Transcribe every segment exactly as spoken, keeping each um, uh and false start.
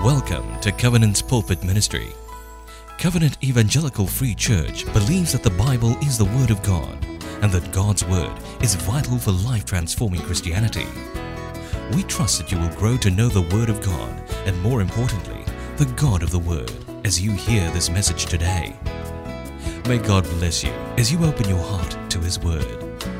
Welcome to Covenant's Pulpit Ministry. Covenant Evangelical Free Church believes that the Bible is the Word of God and that God's Word is vital for life-transforming Christianity. We trust that you will grow to know the Word of God and, more importantly, the God of the Word as you hear this message today. May God bless you as you open your heart to His Word.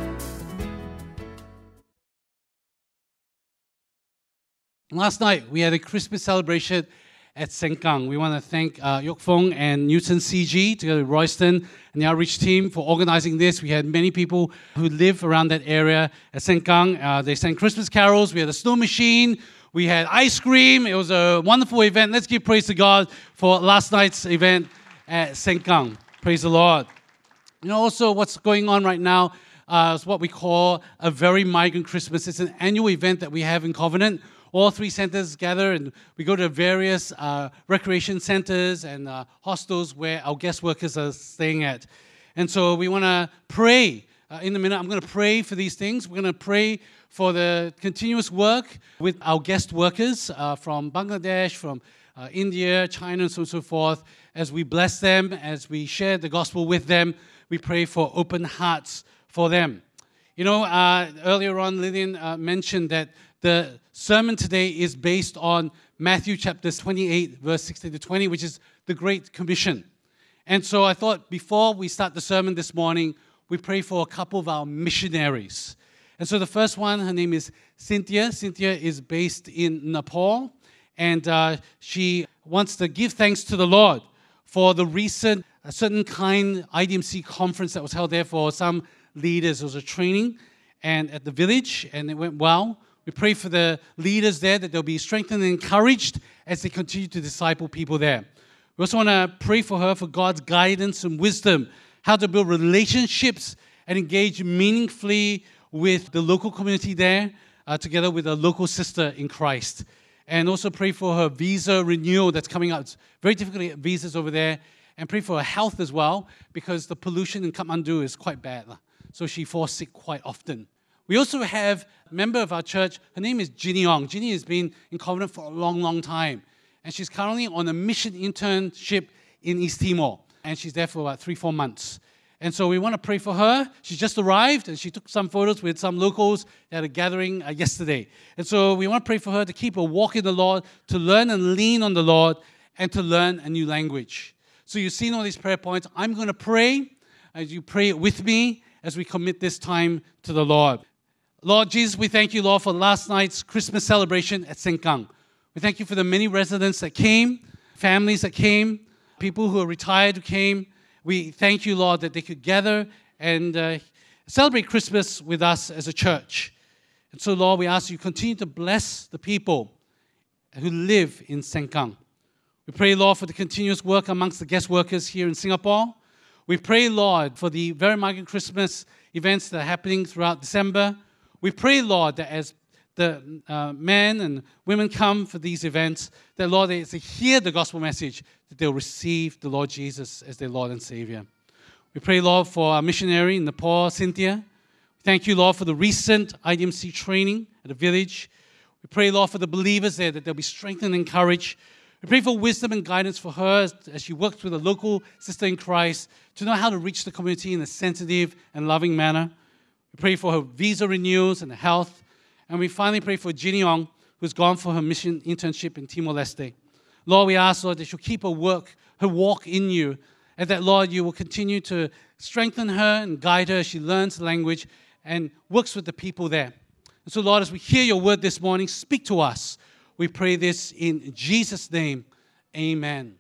Last night, we had a Christmas celebration at Sengkang. We want to thank uh, Yok Fong and Newton C G, together with Royston and the outreach team, for organizing this. We had many people who live around that area at Sengkang. Uh, they sang Christmas carols. We had a snow machine. We had ice cream. It was a wonderful event. Let's give praise to God for last night's event at Sengkang. Praise the Lord. You know, also what's going on right now uh, is what we call a Very Migrant Christmas. It's an annual event that we have in Covenant. All three centers gather and we go to various uh, recreation centers and uh, hostels where our guest workers are staying at. And so we want to pray. Uh, in a minute, I'm going to pray for these things. We're going to pray for the continuous work with our guest workers uh, from Bangladesh, from uh, India, China, and so on and so forth. As we bless them, as we share the gospel with them, we pray for open hearts for them. You know, uh, earlier on, Lillian uh, mentioned that the sermon today is based on Matthew chapter twenty-eight, verse sixteen to twenty, which is the Great Commission. And so I thought before we start the sermon this morning, we pray for a couple of our missionaries. And so the first one, her name is Cynthia. Cynthia is based in Nepal, and uh, she wants to give thanks to the Lord for the recent a certain kind I D M C conference that was held there for some leaders. It was a training and at the village, and it went well. We pray for the leaders there that they'll be strengthened and encouraged as they continue to disciple people there. We also want to pray for her for God's guidance and wisdom, how to build relationships and engage meaningfully with the local community there, uh, together with a local sister in Christ. And also pray for her visa renewal that's coming up. It's very difficult to get visas over there. And pray for her health as well, because the pollution in Kathmandu is quite bad. So she falls sick quite often. We also have a member of our church. Her name is Ginny Ong. Ginny has been in Covenant for a long, long time. And she's currently on a mission internship in East Timor. And she's there for about three, four months. And so we want to pray for her. She's just arrived, and she took some photos with some locals at a gathering uh, yesterday. And so we want to pray for her to keep her walk in the Lord, to learn and lean on the Lord, and to learn a new language. So you've seen all these prayer points. I'm going to pray as you pray with me as we commit this time to the Lord. Lord Jesus, we thank you, Lord, for last night's Christmas celebration at Sengkang. We thank you for the many residents that came, families that came, people who are retired who came. We thank you, Lord, that they could gather and uh, celebrate Christmas with us as a church. And so, Lord, we ask you continue to bless the people who live in Sengkang. We pray, Lord, for the continuous work amongst the guest workers here in Singapore. We pray, Lord, for the Very Migrant Christmas events that are happening throughout December. We pray, Lord, that as the uh, men and women come for these events, that, Lord, as they hear the gospel message, that they'll receive the Lord Jesus as their Lord and Savior. We pray, Lord, for our missionary in Nepal, Cynthia. We thank you, Lord, for the recent I D M C training at the village. We pray, Lord, for the believers there, that they'll be strengthened and encouraged. We pray for wisdom and guidance for her as, as she works with a local sister in Christ to know how to reach the community in a sensitive and loving manner. We pray for her visa renewals and health. And we finally pray for Ginny Ong, who's gone for her mission internship in Timor-Leste. Lord, we ask, Lord, that she'll keep her work, her walk in you, and that, Lord, you will continue to strengthen her and guide her as she learns the language and works with the people there. And so, Lord, as we hear your word this morning, speak to us. We pray this in Jesus' name. Amen.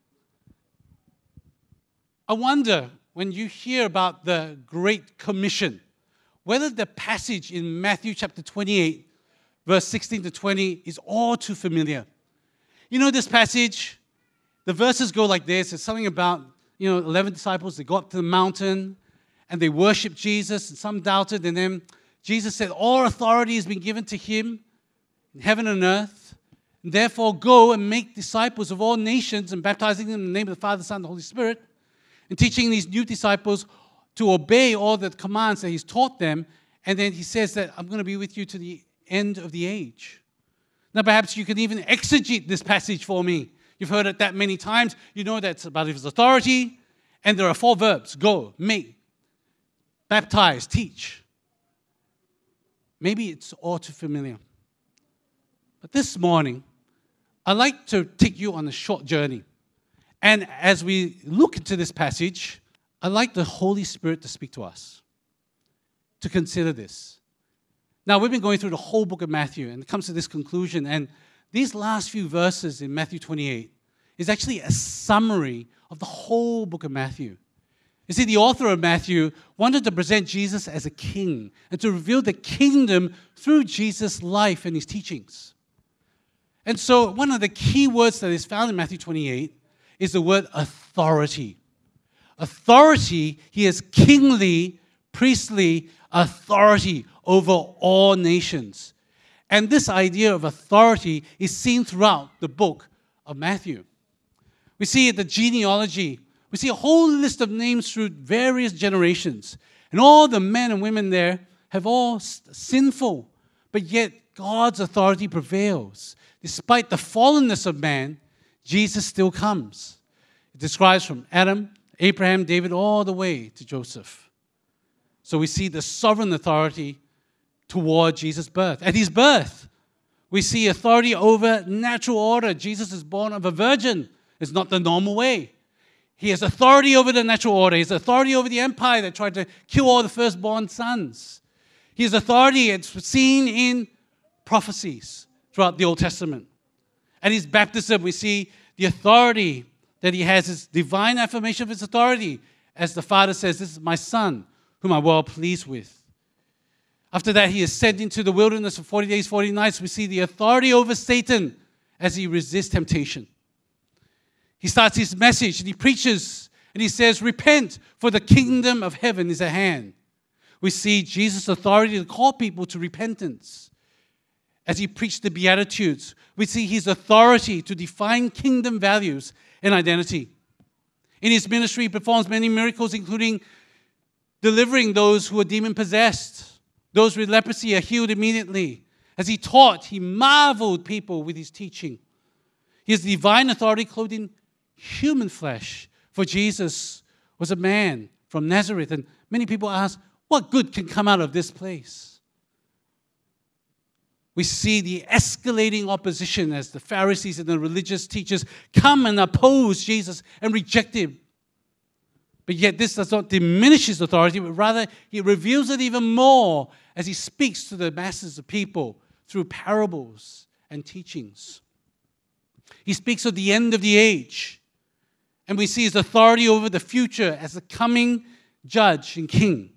I wonder, when you hear about the Great Commission, whether the passage in Matthew chapter twenty-eight, verse sixteen to twenty, is all too familiar. You know this passage? The verses go like this. It's something about, you know, eleven disciples. They go up to the mountain and they worship Jesus, and some doubted. And then Jesus said, all authority has been given to him in heaven and earth. And therefore, go and make disciples of all nations and baptizing them in the name of the Father, Son, and the Holy Spirit, and teaching these new disciples to obey all the commands that he's taught them. And then he says that I'm going to be with you to the end of the age. Now, perhaps you can even exegete this passage for me. You've heard it that many times. You know that's about his authority. And there are four verbs: go, make, baptize, teach. Maybe it's all too familiar. But this morning, I'd like to take you on a short journey. And as we look into this passage, I'd like the Holy Spirit to speak to us, to consider this. Now, we've been going through the whole book of Matthew, and it comes to this conclusion. And these last few verses in Matthew twenty-eight is actually a summary of the whole book of Matthew. You see, the author of Matthew wanted to present Jesus as a king and to reveal the kingdom through Jesus' life and his teachings. And so one of the key words that is found in Matthew twenty-eight is the word authority. Authority, he has kingly, priestly authority over all nations. And this idea of authority is seen throughout the book of Matthew. We see the genealogy. We see a whole list of names through various generations. And all the men and women there have all sinful. But yet God's authority prevails. Despite the fallenness of man, Jesus still comes. It describes from Adam, Abraham, David, all the way to Joseph. So we see the sovereign authority toward Jesus' birth. At his birth, we see authority over natural order. Jesus is born of a virgin. It's not the normal way. He has authority over the natural order. He has authority over the empire that tried to kill all the firstborn sons. He has authority, it's seen in prophecies throughout the Old Testament. At his baptism, we see the authority that he has, his divine affirmation of his authority. As the Father says, this is my Son, whom I'm well pleased with. After that, he is sent into the wilderness for forty days, forty nights. We see the authority over Satan as he resists temptation. He starts his message and he preaches and he says, repent, for the kingdom of heaven is at hand. We see Jesus' authority to call people to repentance. As he preached the Beatitudes, we see his authority to define kingdom values and identity. In his ministry, he performs many miracles, including delivering those who are demon-possessed. Those with leprosy are healed immediately. As he taught, he marveled people with his teaching. He has divine authority clothed in human flesh. For Jesus was a man from Nazareth. And many people ask, what good can come out of this place? We see the escalating opposition as the Pharisees and the religious teachers come and oppose Jesus and reject him. But yet this does not diminish his authority, but rather he reveals it even more as he speaks to the masses of people through parables and teachings. He speaks of the end of the age. And we see his authority over the future as the coming judge and king.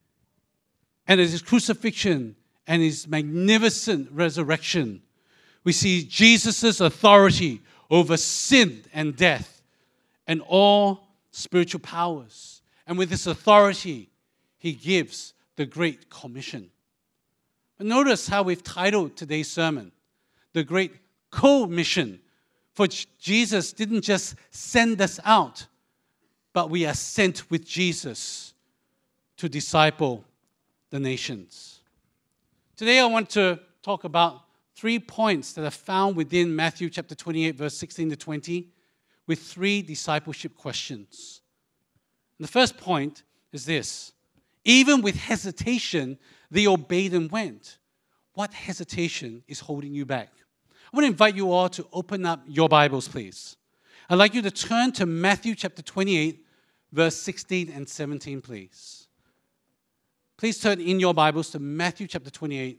And as his crucifixion and his magnificent resurrection, we see Jesus' authority over sin and death and all spiritual powers. And with this authority, he gives the Great Commission. But notice how we've titled today's sermon, The Great Commission. For Jesus didn't just send us out, but we are sent with Jesus to disciple the nations. Today I want to talk about three points that are found within Matthew chapter twenty-eight, verse sixteen to twenty, with three discipleship questions. And the first point is this: even with hesitation, they obeyed and went. What hesitation is holding you back? I want to invite you all to open up your Bibles, please. I'd like you to turn to Matthew chapter twenty-eight, verse sixteen and seventeen, please. Please turn in your Bibles to Matthew chapter twenty-eight,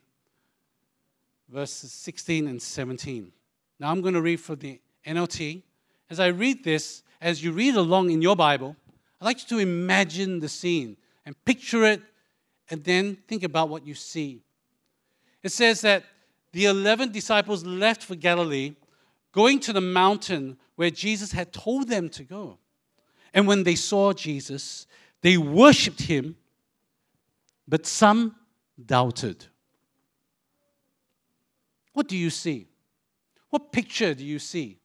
verses sixteen and seventeen. Now I'm going to read from the N L T. As I read this, as you read along in your Bible, I'd like you to imagine the scene and picture it and then think about what you see. It says that the eleven disciples left for Galilee, going to the mountain where Jesus had told them to go. And when they saw Jesus, they worshipped him, but some doubted. What do you see? What picture do you see?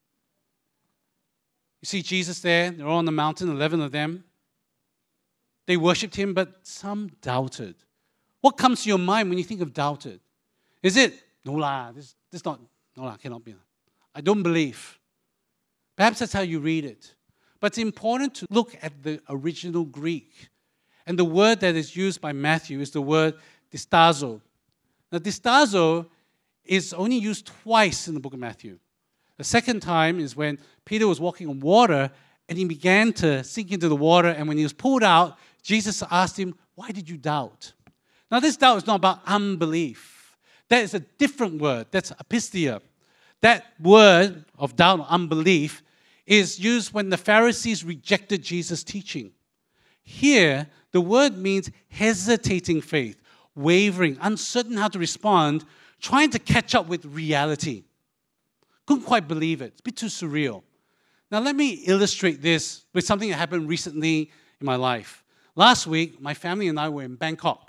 You see Jesus there, they're all on the mountain, eleven of them. They worshipped him, but some doubted. What comes to your mind when you think of doubted? Is it, no lah, this, this not No, I cannot be. I don't believe. Perhaps that's how you read it. But it's important to look at the original Greek. And the word that is used by Matthew is the word distazo. Now, distazo is only used twice in the book of Matthew. The second time is when Peter was walking on water and he began to sink into the water, and when he was pulled out, Jesus asked him, "Why did you doubt?" Now, this doubt is not about unbelief. That is a different word. That's apistia. That word of doubt or unbelief is used when the Pharisees rejected Jesus' teaching. Here, the word means hesitating faith, wavering, uncertain how to respond, trying to catch up with reality. Couldn't quite believe it. It's a bit too surreal. Now, let me illustrate this with something that happened recently in my life. Last week, my family and I were in Bangkok.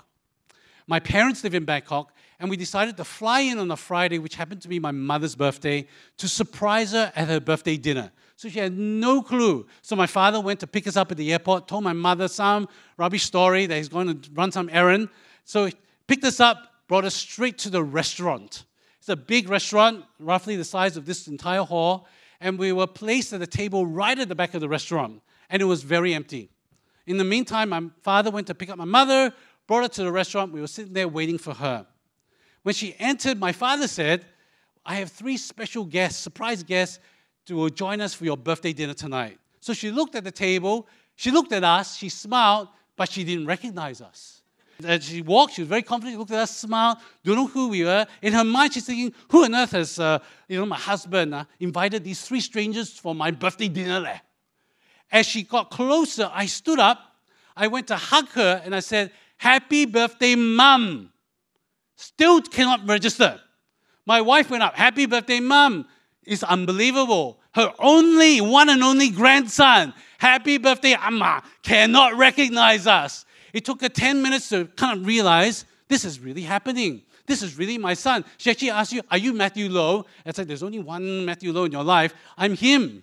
My parents live in Bangkok, and we decided to fly in on a Friday, which happened to be my mother's birthday, to surprise her at her birthday dinner. So she had no clue. So my father went to pick us up at the airport, told my mother some rubbish story that he's going to run some errand. So he picked us up, brought us straight to the restaurant. It's a big restaurant, roughly the size of this entire hall, and we were placed at a table right at the back of the restaurant, and it was very empty. In the meantime, my father went to pick up my mother, brought her to the restaurant. We were sitting there waiting for her. When she entered, my father said, "I have three special guests, surprise guests, to join us for your birthday dinner tonight." So she looked at the table, she looked at us, she smiled, but she didn't recognize us. As she walked, she was very confident, she looked at us, smiled, don't know who we were. In her mind, she's thinking, who on earth has, uh, you know, my husband uh, invited these three strangers for my birthday dinner there? As she got closer, I stood up, I went to hug her, and I said, "Happy birthday, Mum." Still cannot register. My wife went up, "Happy birthday, Mum." It's unbelievable. Her only, one and only grandson, "Happy birthday, Amma," cannot recognize us. It took her ten minutes to kind of realize this is really happening. This is really my son. She actually asked you, "Are you Matthew Lowe?" I said, "There's only one Matthew Lowe in your life. I'm him."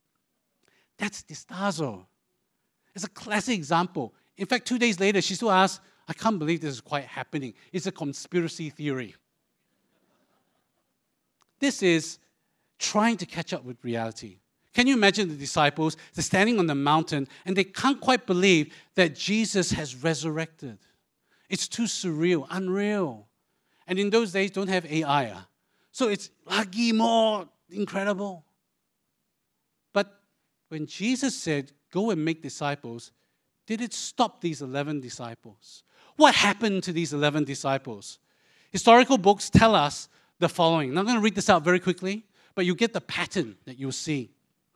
That's distazo. It's a classic example. In fact, two days later, she still asked, "I can't believe this is quite happening. It's a conspiracy theory." This is trying to catch up with reality. Can you imagine the disciples? They're standing on the mountain and they can't quite believe that Jesus has resurrected. It's too surreal, unreal. And in those days, don't have A I. Uh, so it's lagi more incredible. But when Jesus said, "Go and make disciples," did it stop these eleven disciples? What happened to these eleven disciples? Historical books tell us the following. I'm not going to read this out very quickly, but you get the pattern that you'll see.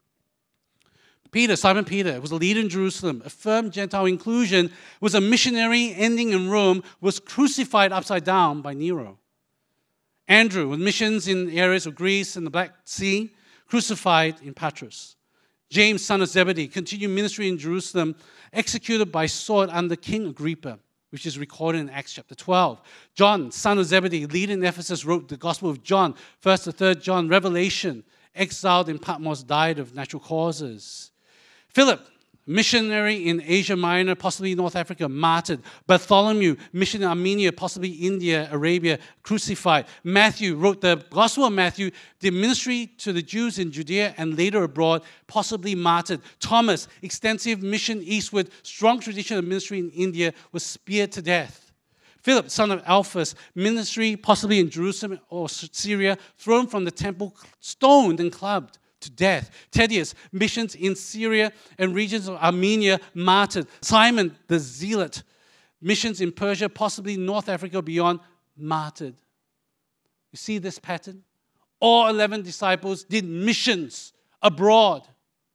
Peter, Simon Peter, was a leader in Jerusalem, affirmed Gentile inclusion, was a missionary ending in Rome, was crucified upside down by Nero. Andrew, with missions in areas of Greece and the Black Sea, crucified in Patras. James, son of Zebedee, continued ministry in Jerusalem, executed by sword under King Agrippa, which is recorded in Acts chapter twelve. John, son of Zebedee, leader in Ephesus, wrote the Gospel of John, first to third John. Revelation, exiled in Patmos, died of natural causes. Philip, missionary in Asia Minor, possibly North Africa, martyred. Bartholomew, mission in Armenia, possibly India, Arabia, crucified. Matthew wrote the Gospel of Matthew, did ministry to the Jews in Judea and later abroad, possibly martyred. Thomas, extensive mission eastward, strong tradition of ministry in India, was speared to death. Philip, son of Alphaeus, ministry possibly in Jerusalem or Syria, thrown from the temple, stoned and clubbed to death. Thaddeus, missions in Syria and regions of Armenia, martyred. Simon the Zealot, missions in Persia, possibly North Africa beyond, martyred. You see this pattern? All eleven disciples did missions abroad,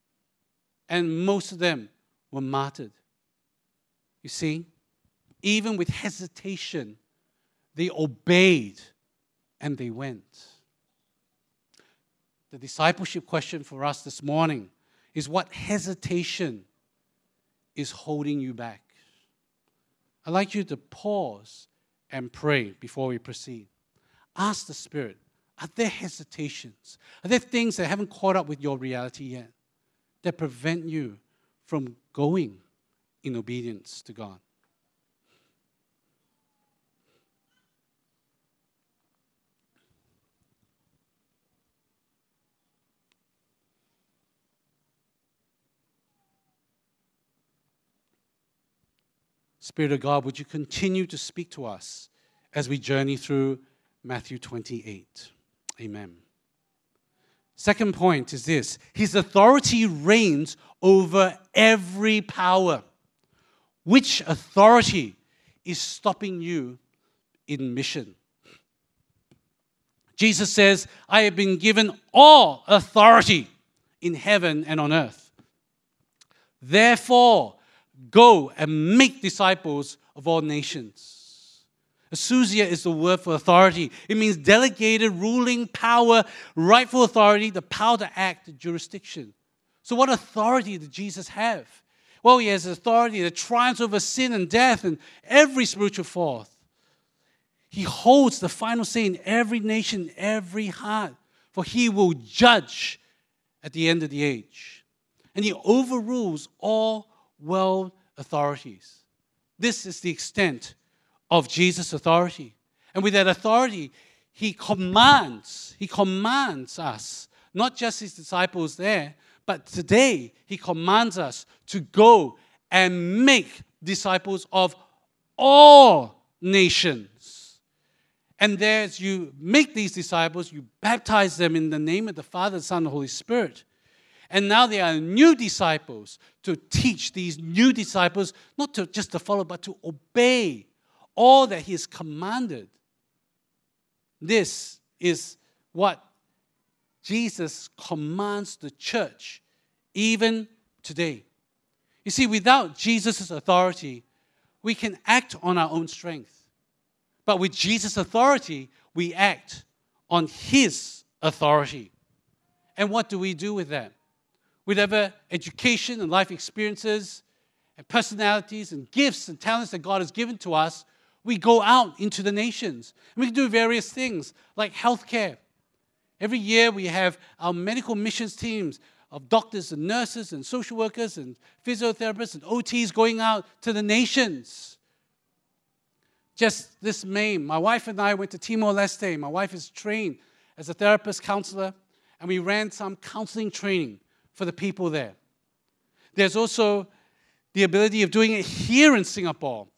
and most of them were martyred. You see, even with hesitation, they obeyed and they went. The discipleship question for us this morning is, what hesitation is holding you back? I'd like you to pause and pray before we proceed. Ask the Spirit, are there hesitations? Are there things that haven't caught up with your reality yet that prevent you from going in obedience to God? Spirit of God, would you continue to speak to us as we journey through Matthew twenty-eight? Amen. Second point is this: His authority reigns over every power. Which authority is stopping you in mission? Jesus says, I have been given all authority in heaven and on earth. Therefore, go and make disciples of all nations. Exousia is the word for authority. It means delegated, ruling power, rightful authority, the power to act, the jurisdiction. So what authority did Jesus have? Well, he has authority that triumphs over sin and death and every spiritual force. He holds the final say in every nation, every heart, for he will judge at the end of the age. And he overrules all world authorities. This is the extent of Jesus' authority. And with that authority, he commands, he commands us, not just his disciples there, but today he commands us to go and make disciples of all nations. And there, as you make these disciples, you baptize them in the name of the Father, the Son, and the Holy Spirit. And now they are new disciples to teach these new disciples, not to just to follow, but to obey all that he has commanded. This is what Jesus commands the church, even today. You see, without Jesus' authority, we can act on our own strength. But with Jesus' authority, we act on his authority. And what do we do with that? Whatever education and life experiences and personalities and gifts and talents that God has given to us, we go out into the nations. And we can do various things like healthcare. Every year we have our medical missions teams of doctors and nurses and social workers and physiotherapists and O Ts going out to the nations. Just this May, my wife and I went to Timor-Leste. My wife is trained as a therapist counselor, and we ran some counseling training for the people there. There's also the ability of doing it here in Singapore,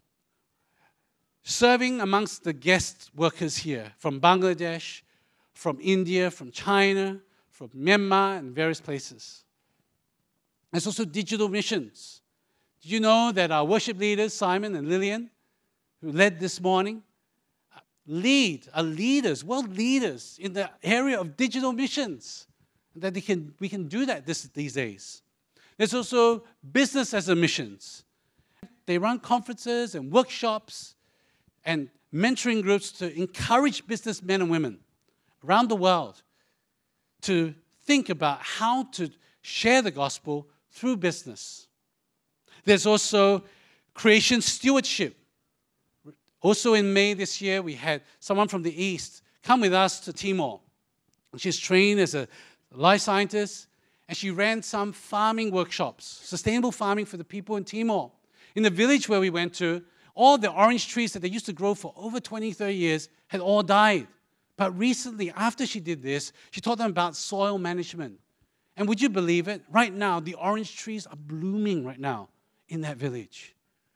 serving amongst the guest workers here from Bangladesh, from India, from China, from Myanmar, and various places. There's also digital missions. Did you know that our worship leaders, Simon and Lillian, who led this morning, lead, are leaders, world leaders in the area of digital missions? That they can, we can do that this, these days. There's also business as a missions. They run conferences and workshops and mentoring groups to encourage businessmen and women around the world to think about how to share the gospel through business. There's also creation stewardship. Also in May this year, we had someone from the East come with us to Timor. She's trained as a life scientist, and she ran some farming workshops, sustainable farming for the people in Timor. In the village where we went to, all the orange trees that they used to grow for over twenty, thirty years had all died. But recently, after she did this, she taught them about soil management. And would you believe it? Right now, the orange trees are blooming right now in that village.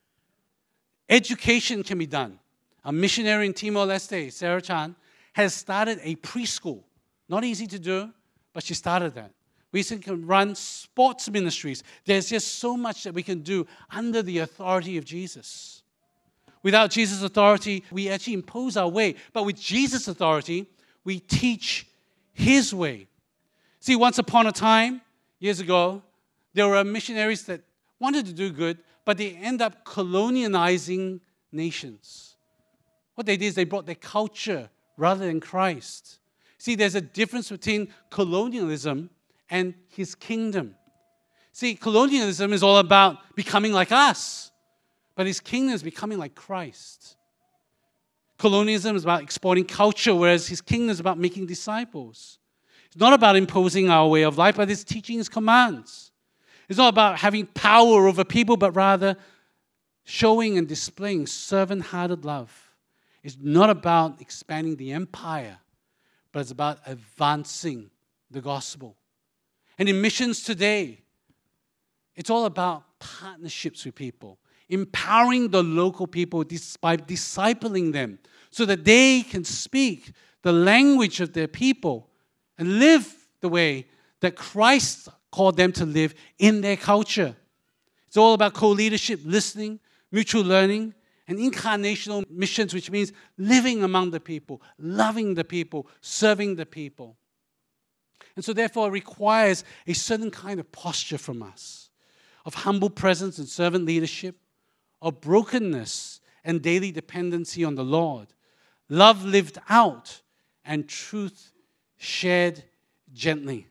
Education can be done. A missionary in Timor-Leste, Sarah Chan, has started a preschool. Not easy to do, but she started that. We can run sports ministries. There's just so much that we can do under the authority of Jesus. Without Jesus' authority, we actually impose our way. But with Jesus' authority, we teach his way. See, once upon a time, years ago, there were missionaries that wanted to do good, but they end up colonializing nations. What they did is they brought their culture rather than Christ. See, there's a difference between colonialism and his kingdom. See, colonialism is all about becoming like us, but his kingdom is becoming like Christ. Colonialism is about exporting culture, whereas his kingdom is about making disciples. It's not about imposing our way of life, but it's teaching his commands. It's not about having power over people, but rather showing and displaying servant-hearted love. It's not about expanding the empire, but it's about advancing the gospel. And in missions today, it's all about partnerships with people. empowering the local people by discipling them so that they can speak the language of their people and live the way that Christ called them to live in their culture. It's all about co-leadership, listening, mutual learning, and incarnational missions, which means living among the people, loving the people, serving the people. And so therefore it requires a certain kind of posture from us, of humble presence and servant leadership, of brokenness and daily dependency on the Lord, love lived out, and truth shared gently.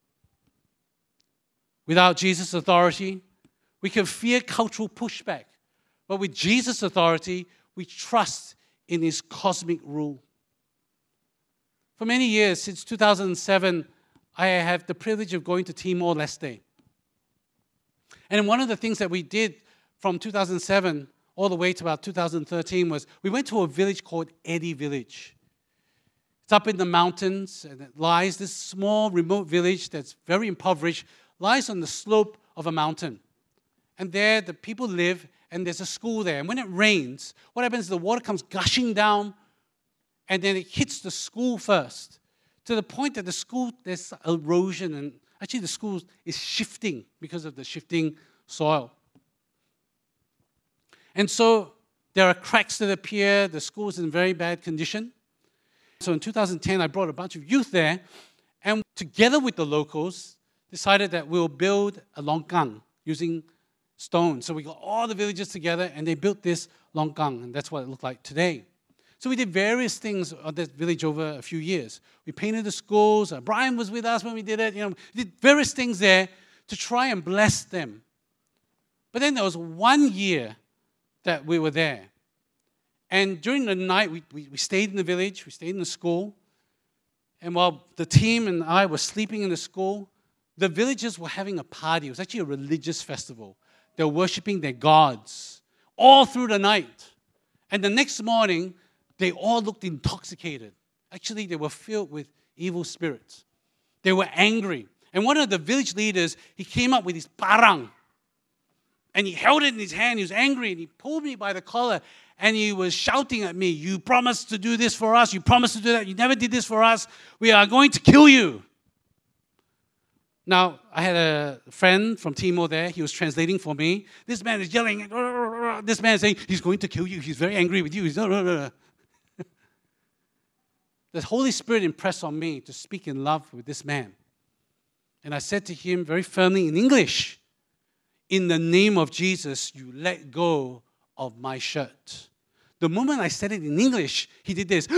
Without Jesus' authority, we can fear cultural pushback. But with Jesus' authority, we trust in His cosmic rule. For many years, since two thousand seven, I have the privilege of going to Timor-Leste. And one of the things that we did from two thousand seven all the way to about two thousand thirteen was we went to a village called Edi Village. It's up in the mountains, and it lies, this small remote village that's very impoverished, lies on the slope of a mountain. And there the people live, and there's a school there. And when it rains, what happens is the water comes gushing down, and then it hits the school first, to the point that the school, there's erosion, and actually the school is shifting because of the shifting soil. And so there are cracks that appear. The school is in very bad condition. So in two thousand ten, I brought a bunch of youth there, and together with the locals, decided that we'll build a longkang using stone. So we got all the villagers together, and they built this longkang, and that's what it looked like today. So we did various things on this village over a few years. We painted the schools. Uh, Brian was with us when we did it. You know, we did various things there to try and bless them. But then there was one year that we were there. And during the night, we, we, we stayed in the village. We stayed in the school. And while the team and I were sleeping in the school, the villagers were having a party. It was actually a religious festival. They were worshiping their gods all through the night. And the next morning, they all looked intoxicated. Actually, they were filled with evil spirits. They were angry. And one of the village leaders, he came up with his parang. And he held it in his hand. He was angry, and he pulled me by the collar, and he was shouting at me, "You promised to do this for us. You promised to do that. You never did this for us. We are going to kill you." Now, I had a friend from Timor there. He was translating for me. This man is yelling. This man is saying, "He's going to kill you. He's very angry with you." He's The Holy Spirit impressed on me to speak in love with this man. And I said to him very firmly in English, "In the name of Jesus, you let go of my shirt." The moment I said it in English, he did this.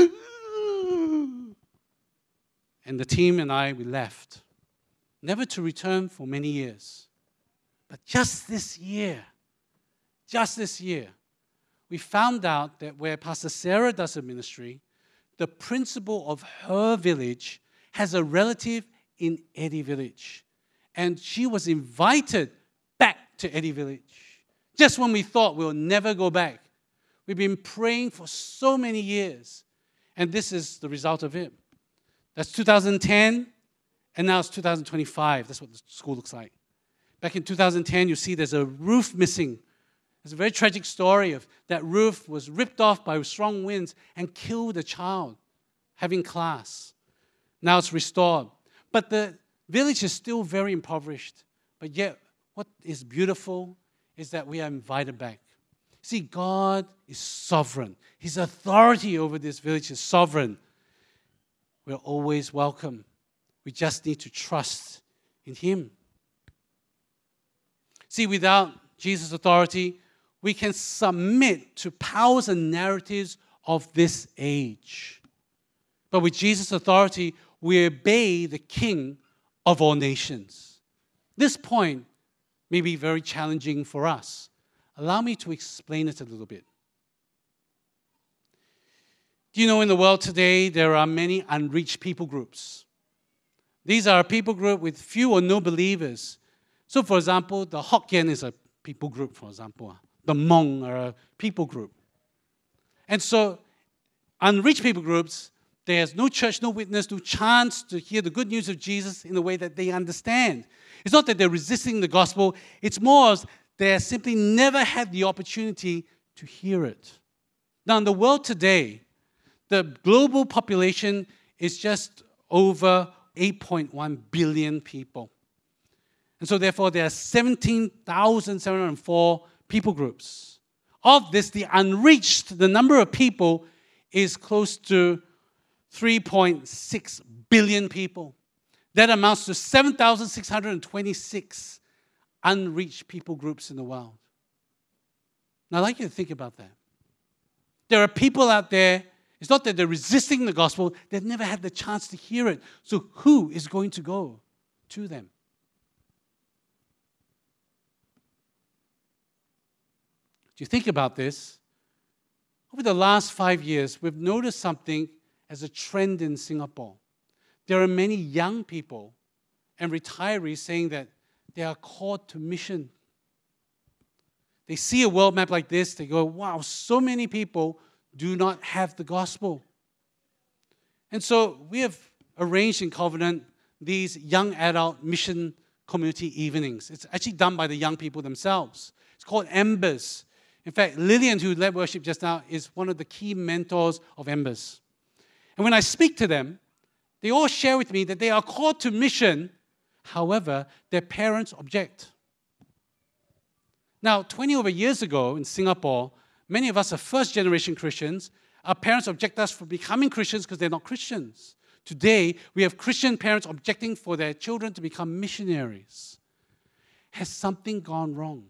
And the team and I, we left. Never to return for many years. But just this year, just this year, we found out that where Pastor Sarah does her ministry, the principal of her village has a relative in Edi Village. And she was invited back to Edi Village. Just when we thought we'll never go back. We've been praying for so many years. And this is the result of it. That's two thousand ten, and now it's two thousand twenty-five. That's what the school looks like. Back in two thousand ten, you see there's a roof missing. There's a very tragic story of that roof was ripped off by strong winds and killed a child having class. Now it's restored. But the village is still very impoverished. But yet, what is beautiful is that we are invited back. See, God is sovereign. His authority over this village is sovereign. We're always welcome. We just need to trust in Him. See, without Jesus' authority, we can submit to powers and narratives of this age. But with Jesus' authority, we obey the King of all nations. This point may be very challenging for us. Allow me to explain it a little bit. Do you know in the world today, there are many unreached people groups? These are a people group with few or no believers. So, for example, the Hokkien is a people group, for example. The Hmong are a people group. And so, unreached people groups, there's no church, no witness, no chance to hear the good news of Jesus in a way that they understand. It's not that they're resisting the gospel. It's more they have simply never had the opportunity to hear it. Now, in the world today, the global population is just over eight point one billion people. And so, therefore, there are seventeen thousand seven hundred four people groups. Of this, the unreached, the number of people is close to three point six billion people. That amounts to seven thousand six hundred twenty-six unreached people groups in the world. Now, I'd like you to think about that. There are people out there, it's not that they're resisting the gospel, they've never had the chance to hear it. So who is going to go to them? If you think about this, over the last five years, we've noticed something as a trend in Singapore. There are many young people and retirees saying that they are called to mission. They see a world map like this, they go, wow, so many people do not have the gospel. And so we have arranged in Covenant these young adult mission community evenings. It's actually done by the young people themselves. It's called Embers. In fact, Lillian, who led worship just now, is one of the key mentors of Embers. And when I speak to them, they all share with me that they are called to mission. However, their parents object. Now, twenty over years ago in Singapore, many of us are first-generation Christians. Our parents object us for becoming Christians because they're not Christians. Today, we have Christian parents objecting for their children to become missionaries. Has something gone wrong?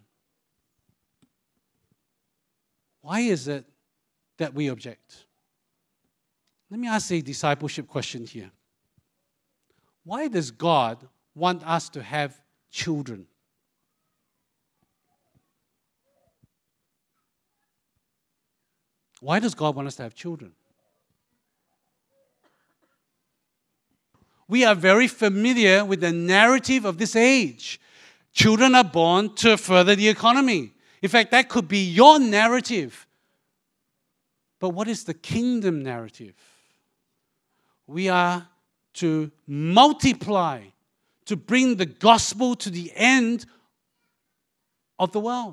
Why is it that we object? Let me ask a discipleship question here. Why does God want us to have children? Why does God want us to have children? We are very familiar with the narrative of this age. Children are born to further the economy. In fact, that could be your narrative. But what is the kingdom narrative? We are to multiply, to bring the gospel to the end of the world.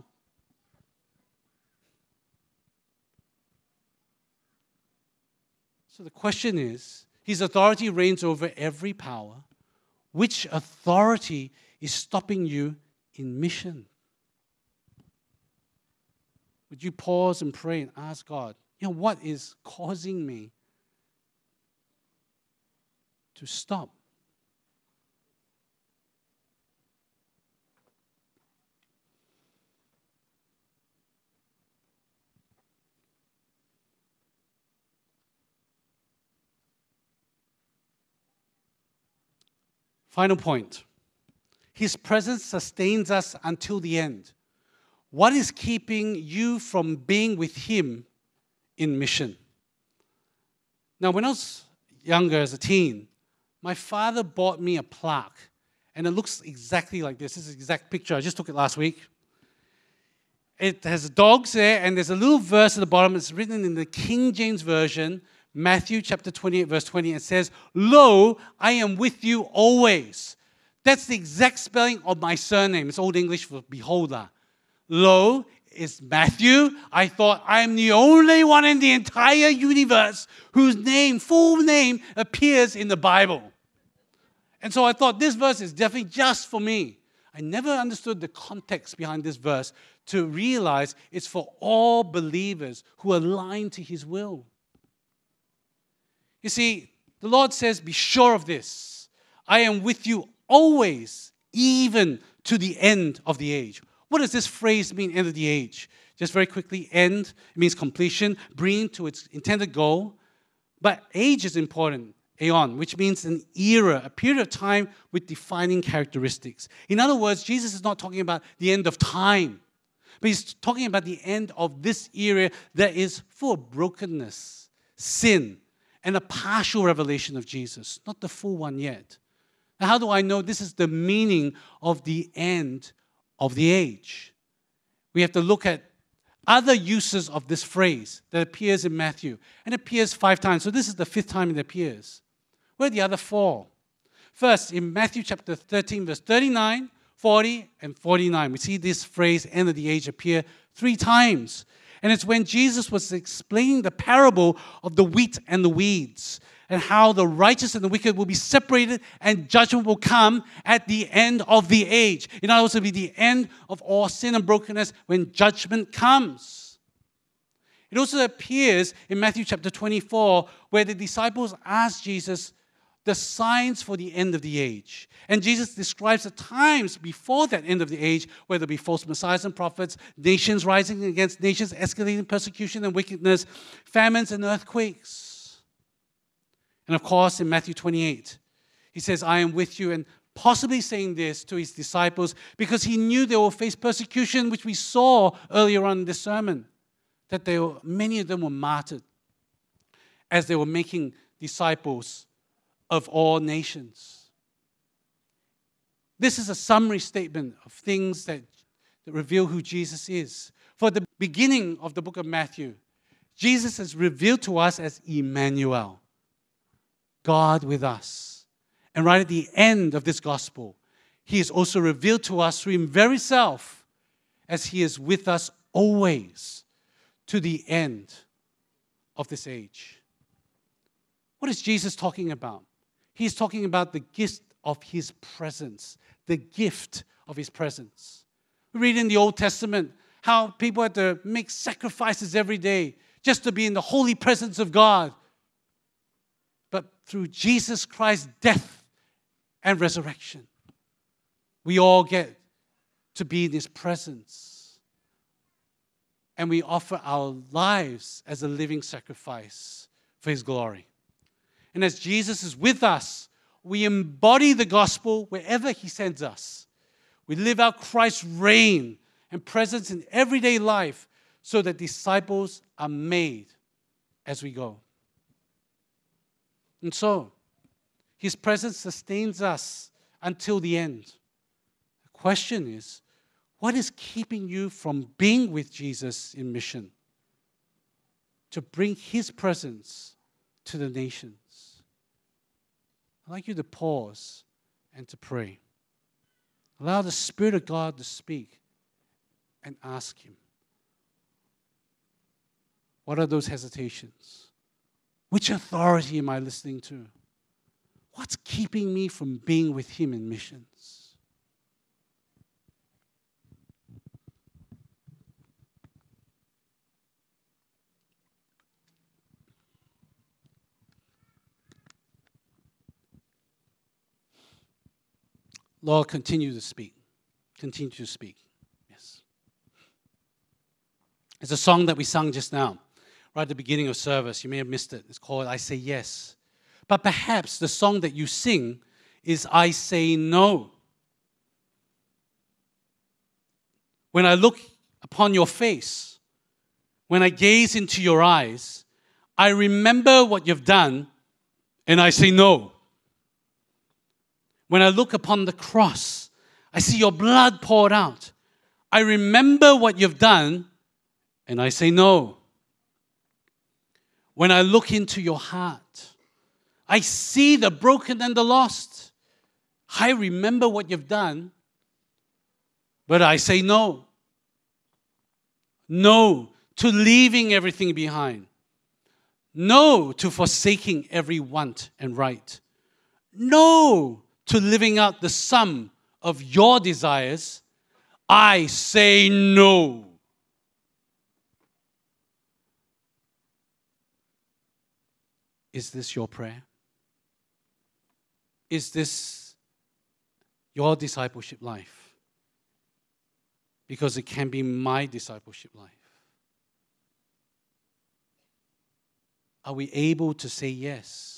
So the question is, His authority reigns over every power. Which authority is stopping you in mission? Would you pause and pray and ask God, you know, what is causing me to stop? Final point. His presence sustains us until the end. What is keeping you from being with Him in mission? Now, when I was younger as a teen, my father bought me a plaque, and it looks exactly like this. This is the exact picture. I just took it last week. It has dogs there, and there's a little verse at the bottom. It's written in the King James Version, Matthew chapter twenty-eight, verse twenty. It says, "Lo, I am with you always." That's the exact spelling of my surname. It's Old English for beholder. Lo is Matthew. I thought I'm the only one in the entire universe whose name, full name, appears in the Bible. And so I thought this verse is definitely just for me. I never understood the context behind this verse to realize it's for all believers who are aligned to His will. You see, the Lord says, be sure of this. I am with you always, even to the end of the age. What does this phrase mean, end of the age? Just very quickly, end, it means completion, bring to its intended goal. But age is important, aeon, which means an era, a period of time with defining characteristics. In other words, Jesus is not talking about the end of time, but He's talking about the end of this era that is full of brokenness, sin, and a partial revelation of Jesus, not the full one yet. Now, how do I know this is the meaning of the end of the age? We have to look at other uses of this phrase that appears in Matthew. And it appears five times. So this is the fifth time it appears. Where are the other four? First, in Matthew chapter thirteen, verse thirty-nine, forty, and forty-nine. We see this phrase, end of the age, appear three times. And it's when Jesus was explaining the parable of the wheat and the weeds, and how the righteous and the wicked will be separated and judgment will come at the end of the age. In other words, it will be the end of all sin and brokenness when judgment comes. It also appears in Matthew chapter twenty-four, where the disciples ask Jesus the signs for the end of the age. And Jesus describes the times before that end of the age, where there'll be false messiahs and prophets, nations rising against nations, escalating persecution and wickedness, famines and earthquakes. And of course, in Matthew twenty-eight, he says, I am with you, and possibly saying this to his disciples because he knew they will face persecution, which we saw earlier on in this sermon, that they were, many of them were martyred as they were making disciples of all nations. This is a summary statement of things that, that reveal who Jesus is. For the beginning of the book of Matthew, Jesus is revealed to us as Emmanuel, God with us. And right at the end of this gospel, he is also revealed to us through his very self as he is with us always to the end of this age. What is Jesus talking about? He's talking about the gift of his presence, the gift of his presence. We read in the Old Testament how people had to make sacrifices every day just to be in the holy presence of God. But through Jesus Christ's death and resurrection, we all get to be in his presence. And we offer our lives as a living sacrifice for his glory. And as Jesus is with us, we embody the gospel wherever he sends us. We live out Christ's reign and presence in everyday life so that disciples are made as we go. And so, his presence sustains us until the end. The question is, what is keeping you from being with Jesus in mission? To bring his presence to the nations. I'd like you to pause and to pray. Allow the Spirit of God to speak and ask him, what are those hesitations? Which authority am I listening to? What's keeping me from being with him in missions? Lord, continue to speak. Continue to speak. Yes. It's a song that we sung just now, right at the beginning of service. You may have missed it. It's called I Say Yes. But perhaps the song that you sing is I Say No. When I look upon your face, when I gaze into your eyes, I remember what you've done and I say no. When I look upon the cross, I see your blood poured out. I remember what you've done, and I say no. When I look into your heart, I see the broken and the lost. I remember what you've done, but I say no. No to leaving everything behind. No to forsaking every want and right. No to living out the sum of your desires. I say no. Is this your prayer? Is this your discipleship life? Because it can be my discipleship life. Are we able to say yes?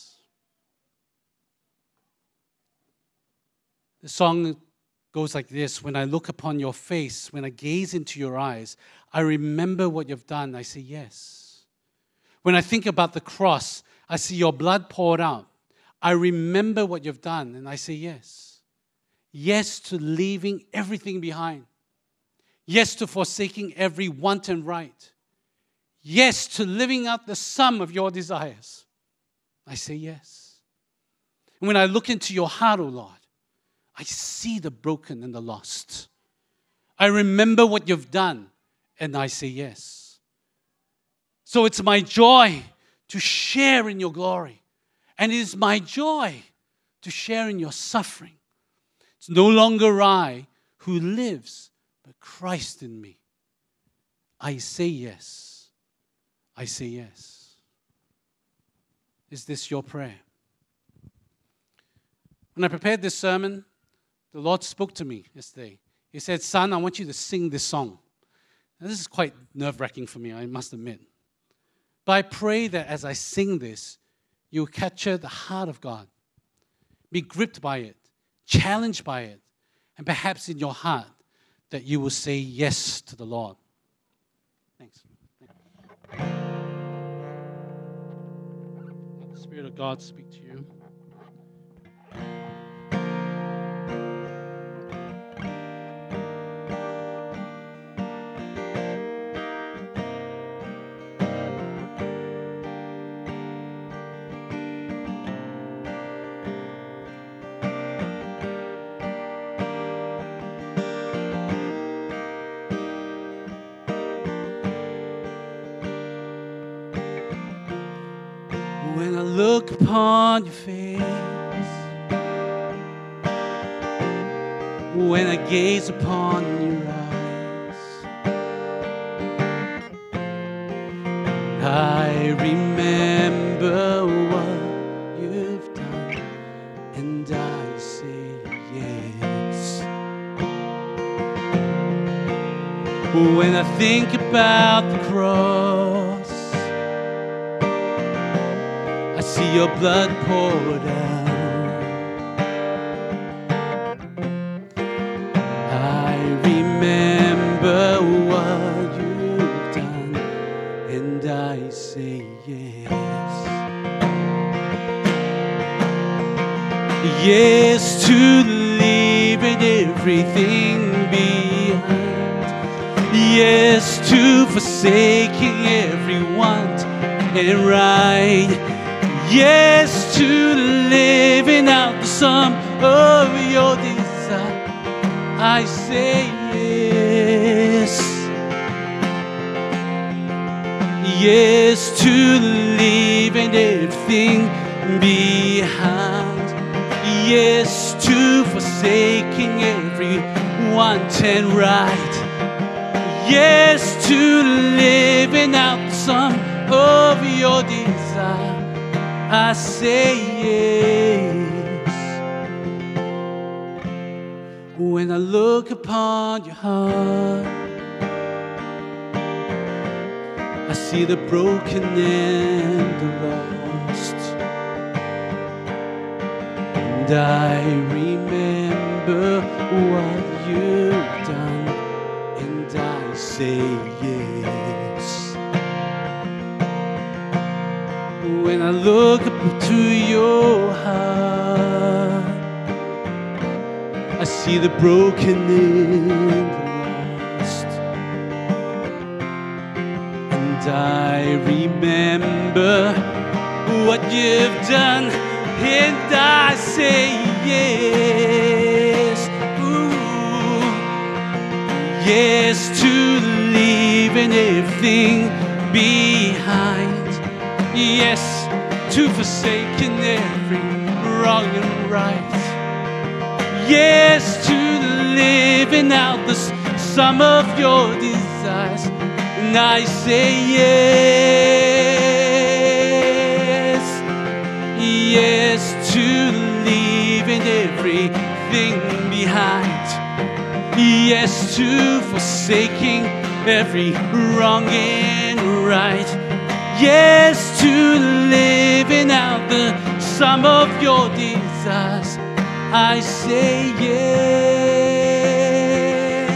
The song goes like this. When I look upon your face, when I gaze into your eyes, I remember what you've done. I say yes. When I think about the cross, I see your blood poured out. I remember what you've done, and I say yes. Yes to leaving everything behind. Yes to forsaking every want and right. Yes to living out the sum of your desires. I say yes. And when I look into your heart, O Lord, I see the broken and the lost. I remember what you've done, and I say yes. So it's my joy to share in your glory. And it is my joy to share in your suffering. It's no longer I who lives, but Christ in me. I say yes. I say yes. Is this your prayer? When I prepared this sermon, the Lord spoke to me yesterday. He said, son, I want you to sing this song. Now, this is quite nerve-wracking for me, I must admit. But I pray that as I sing this, you capture the heart of God. Be gripped by it, challenged by it, and perhaps in your heart that you will say yes to the Lord. Thanks. Let the Spirit of God speak to you. When I look upon your face, when I gaze upon your eyes, I remember what you've done, and I say yes. When I think about the cross, I see your blood poured out. I remember what you've done, and I say yes. Yes to leaving everything behind. Yes to forsaking everyone and right. Yes to living out the sum of your desire. I say yes. Yes to leaving everything behind. Yes to forsaking every want and right. Yes to living out the sum of your desire. I say yes. When I look upon your heart, I see the broken and the lost, and I remember what you've done, and I say yes. When I look up to your heart, I see the broken and the lost, and I remember what you've done, and I say yes. Ooh. Yes to leaving everything behind. Yes to forsaking every wrong and right. Yes to living out the sum of your desires. And I say yes. Yes to leaving everything behind. Yes to forsaking every wrong and right. Yes to living out the sum of your desires. I say yes.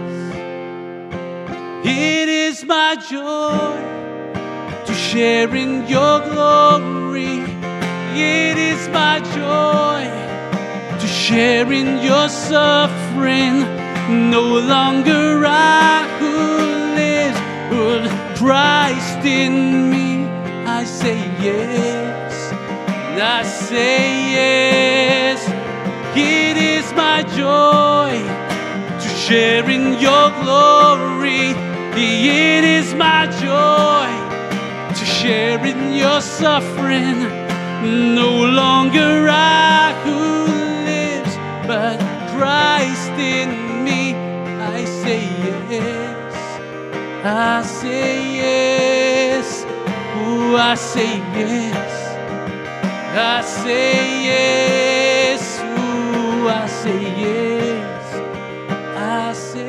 It is my joy to share in your glory. It is my joy to share in your suffering. No longer I who lives, but Christ in me. I say yes. I say yes. It is my joy to share in your glory. It is my joy to share in your suffering. No longer I who lives, but Christ in me. I say yes, I say yes, oh, I say yes, I say yes, oh, I say yes, I say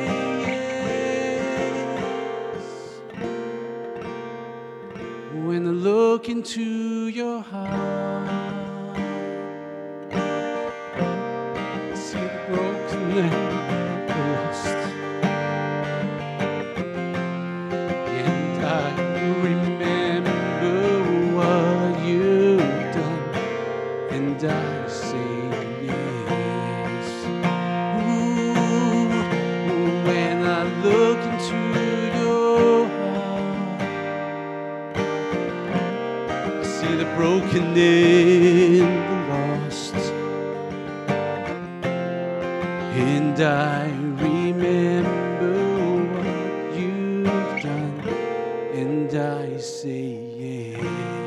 yes. When I look into your heart, I see the broken and the lost, and I remember what you've done, and I say yes. Ooh, when I look into your heart, I see the broken and the lost, and I remember what you've done, and I say yes.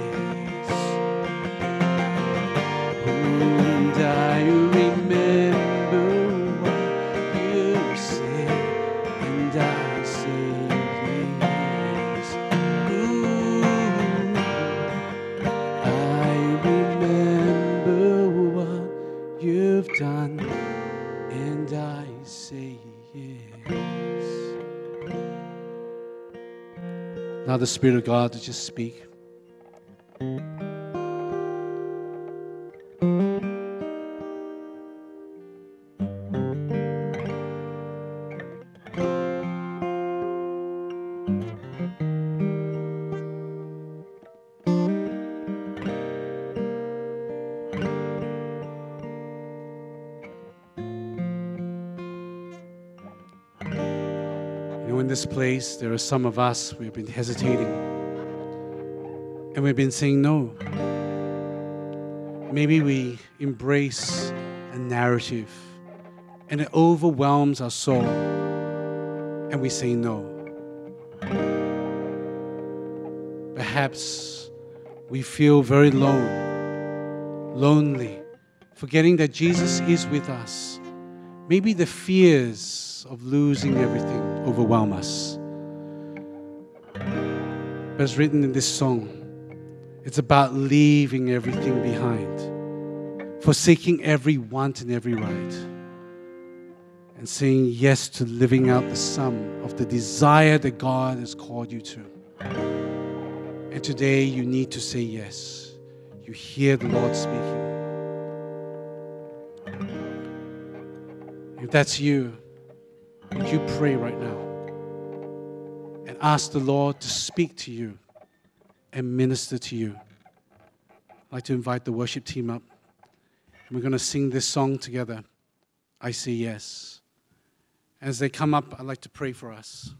And I remember what you said, and I say yes. Ooh, I remember what you've done, and I say yes. Now the Spirit of God to just speak. In this place, there are some of us, we've been hesitating, and we've been saying no. Maybe we embrace a narrative, and it overwhelms our soul, and we say no. Perhaps we feel very lone, lonely, forgetting that Jesus is with us. Maybe the fears of losing everything overwhelm us. But as written in this song, it's about leaving everything behind, forsaking every want and every right, and saying yes to living out the sum of the desire that God has called you to. And today you need to say yes. You hear the Lord speaking. If that's you, would you pray right now and ask the Lord to speak to you and minister to you? I'd like to invite the worship team up. And we're going to sing this song together, I Say Yes. As they come up, I'd like to pray for us.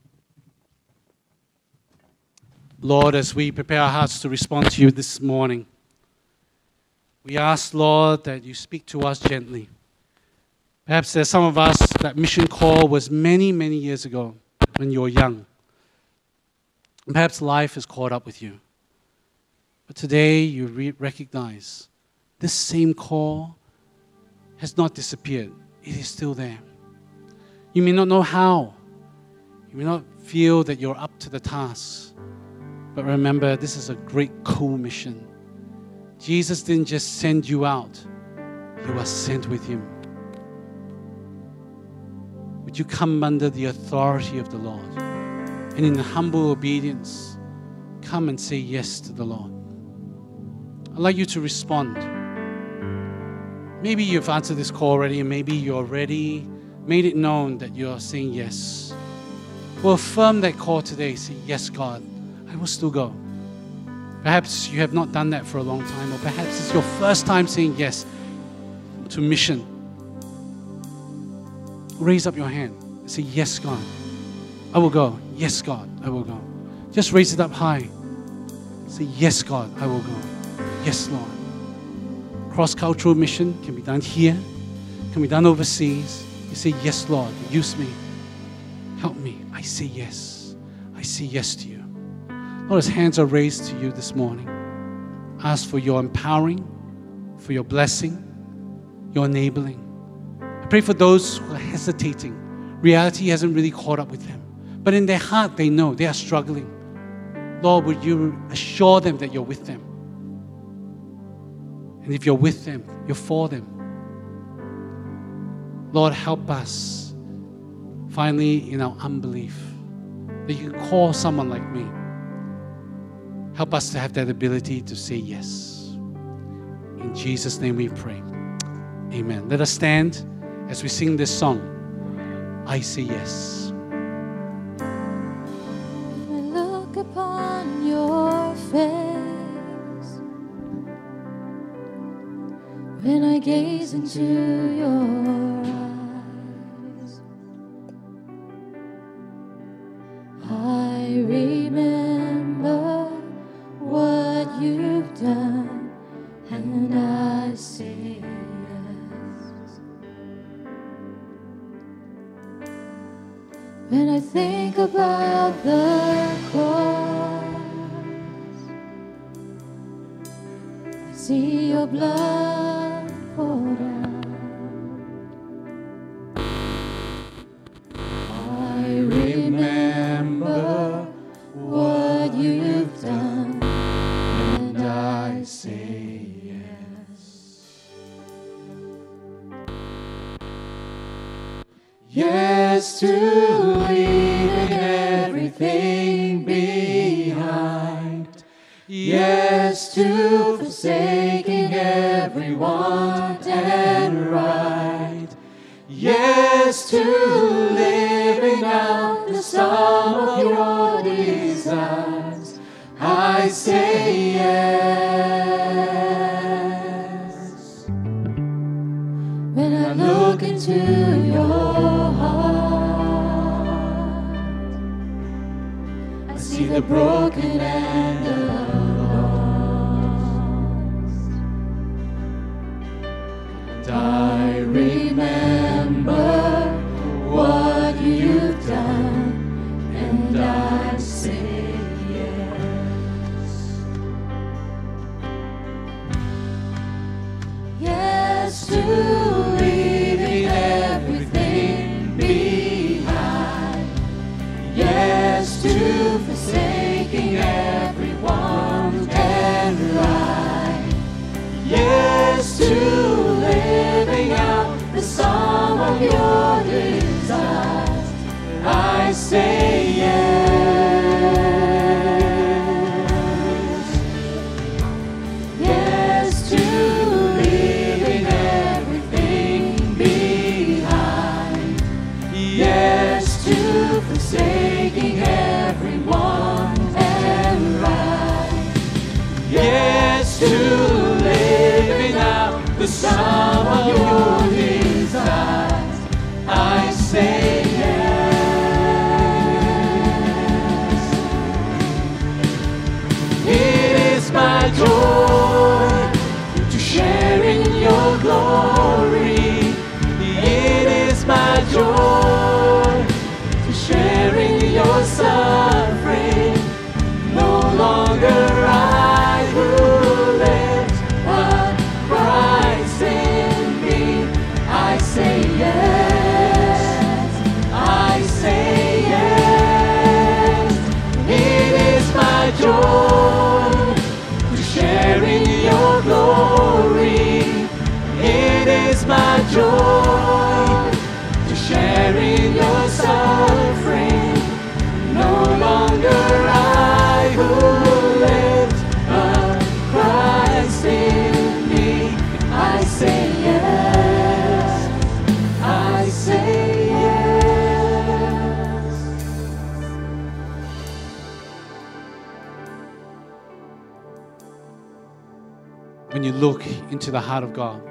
Lord, as we prepare our hearts to respond to you this morning, we ask, Lord, that you speak to us gently. Perhaps there's some of us, that mission call was many, many years ago when you were young. And perhaps life has caught up with you. But today you re- recognize this same call has not disappeared. It is still there. You may not know how. You may not feel that you're up to the task. But remember, this is a great co-mission. Jesus didn't just send you out. You are sent with him. Would you come under the authority of the Lord? And in humble obedience, come and say yes to the Lord. I'd like you to respond. Maybe you've answered this call already, and maybe you already made it known that you're saying yes. Well, affirm that call today. Say, yes, God, I will still go. Perhaps you have not done that for a long time, or perhaps it's your first time saying yes to mission. Raise up your hand and say, yes, God, I will go. Yes, God, I will go. Just raise it up high. Say, yes, God, I will go. Yes, Lord. Cross-cultural mission can be done here can be done overseas. You say, yes, Lord, use me. Help me. I say yes. I say yes to you. Lord, His hands are raised to you this morning. Ask for your empowering, for your blessing, your enabling. I pray for those who are hesitating. Reality hasn't really caught up with them. But in their heart, they know they are struggling. Lord, would you assure them that you're with them? And if you're with them, you're for them. Lord, help us finally in our unbelief that you can call someone like me. Help us to have that ability to say yes. In Jesus' name we pray. Amen. Let us stand as we sing this song, I Say Yes. When I look upon your face, when I gaze into your eyes, I remember what you've done, and I say yes. When I think about the cross, I see your blood poured out. I remember what you've done, and I say yes. Yes to leaving everything behind. Yes to forsaking every want and right. Yes to living out the sum of your desires. I say yes. When I look into your heart, I see the broken and the lost. And I remember what you've done, and I say yes. Yes to leaving everything behind. Yes to forsaking every want and right. Yes to living out the sum of your desires. I say yes. Yes to leaving everything behind. Yes to forsaking every want and right. Yes to living out the sum of your desires. I say yes. It is my joy to share in your glory. It is my joy to share in your suffering. No longer I who live, but Christ in me. I say yes. I say yes. It is my joy to share in your glory. It is my joy to share in your suffering. No longer I who live, but Christ in me. I say yes. I say yes. When you look into the heart of God,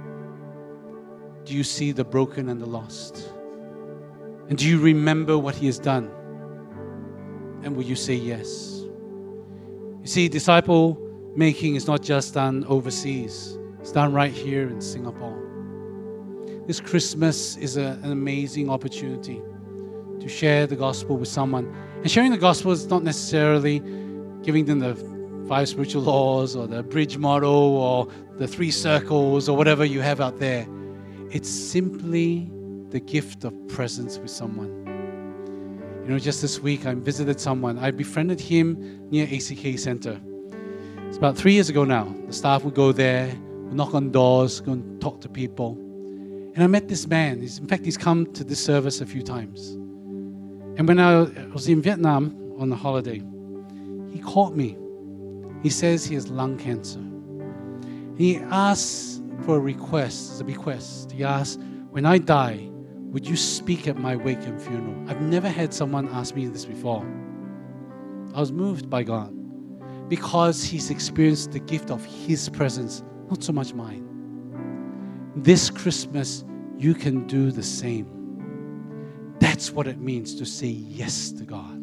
do you see the broken and the lost? And do you remember what He has done? And will you say yes? You see, disciple making is not just done overseas. It's done right here in Singapore. this Christmas is a, an amazing opportunity to share the gospel with someone. And sharing the gospel is not necessarily giving them the five spiritual laws or the bridge model or the three circles or whatever you have out there. It's simply the gift of presence with someone. You know, just this week I visited someone. I befriended him near A C K Center. It's about three years ago now. The staff would go there, would knock on doors, go and talk to people. And I met this man. He's, in fact, he's come to this service a few times. And when I was in Vietnam on a holiday, he called me. He says he has lung cancer. He asked for a request, a bequest. He asked, when I die, would you speak at my wake and funeral? I've never had someone ask me this before. I was moved by God because he's experienced the gift of his presence, not so much mine. This Christmas, you can do the same. That's what it means to say yes to God.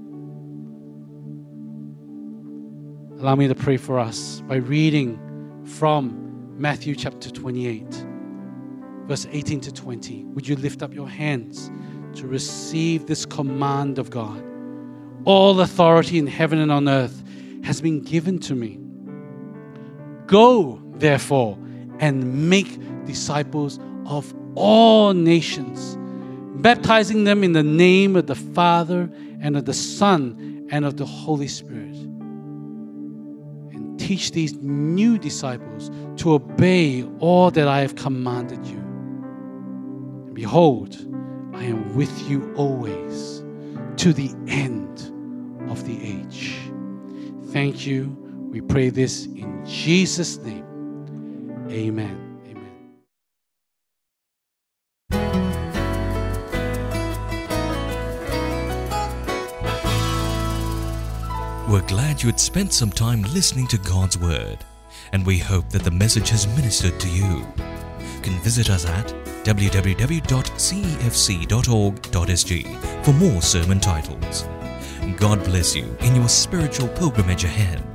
Allow me to pray for us by reading from Matthew chapter twenty-eight, verse eighteen to twenty. Would you lift up your hands to receive this command of God? All authority in heaven and on earth has been given to me. Go, therefore, and make disciples of all nations, baptizing them in the name of the Father and of the Son and of the Holy Spirit. And teach these new disciples to obey all that I have commanded you. And behold, I am with you always to the end of the age. Thank you. We pray this in Jesus' name. Amen. We're glad you had spent some time listening to God's Word, and we hope that the message has ministered to you. You can visit us at w w w dot c e f c dot org dot s g for more sermon titles. God bless you in your spiritual pilgrimage ahead.